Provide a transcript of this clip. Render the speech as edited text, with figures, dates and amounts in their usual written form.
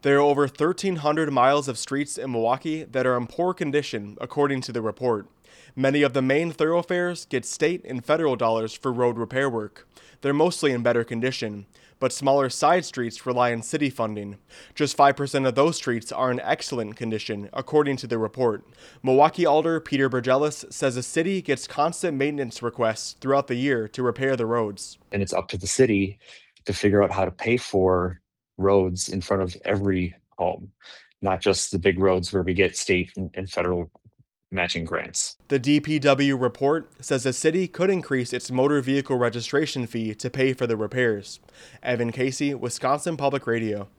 There are over 1,300 miles of streets in Milwaukee that are in poor condition, according to the report. Many of the main thoroughfares get state and federal dollars for road repair work. They're mostly in better condition, but smaller side streets rely on city funding. Just 5% of those streets are in excellent condition, according to the report. Milwaukee Alder Peter Burgelis says the city gets constant maintenance requests throughout the year to repair the roads. And it's up to the city to figure out how to pay for roads in front of every home, not just the big roads where we get state and federal matching grants. The DPW report says the city could increase its motor vehicle registration fee to pay for the repairs. Evan Casey, Wisconsin Public Radio.